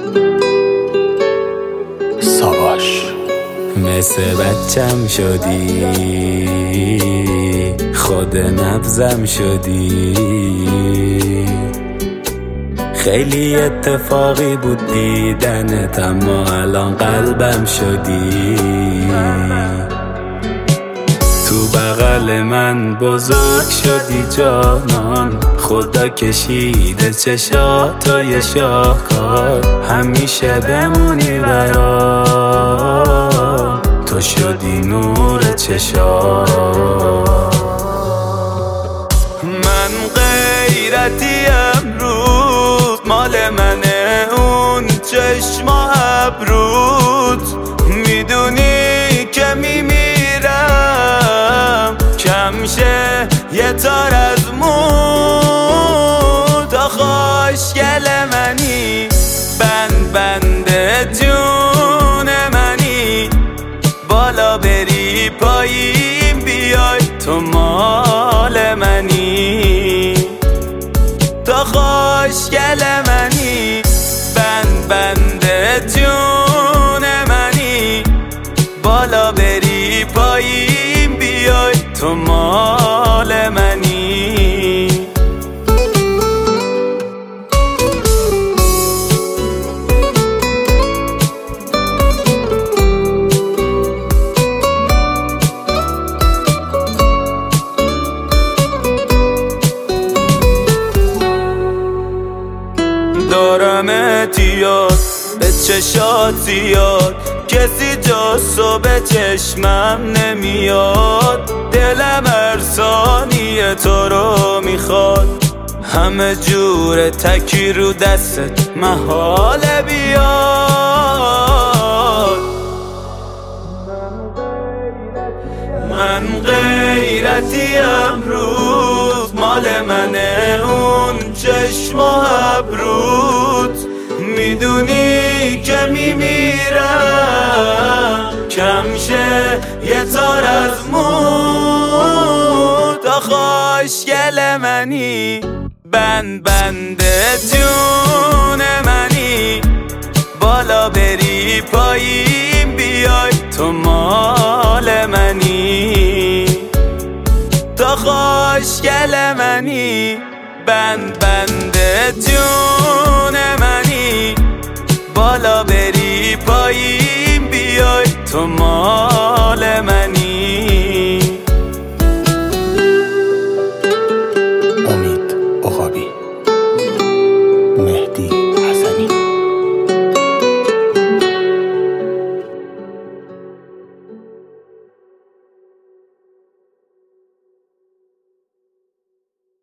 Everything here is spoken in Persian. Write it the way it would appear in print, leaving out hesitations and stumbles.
ساواش مثل بچم شدی، خود نبضم شدی. خیلی اتفاقی بود دیدنت، اما الان قلبم شدی. تو بغل من بزرگ شدی جانان، خدا کشیده چشاتو شاهکار. همیشه بمونی برام، تو شدی نور چشام. من غیرتی امروز مال منه، اون چشم و ابروت. میدونی که میمیرم کم شه یه تار از موت. خوشگل منی، بند جون منی. بالا بری پایین بیای، تو مال منی. تو خوشگل منی، بند جون منی. بالا بری پایین بیای، تو مال منی. دارمت یاد، به چشات زیاد. کسی جاسو به چشمم نمیاد. دلم هر ثانیه تو رو میخواد. همه جور تکی رو دستت محاله بیاد. من غیرتی امروز مال منه، اون چشم و ابروت. میدونی که میمیرم کم شه یه تار از موت. خوشگل منی، بند جون منی. بالا بری پایین بیای، تو مال منی. تو خوشگل منی، بند جون منی. بالا بری پایین بیای، تو مال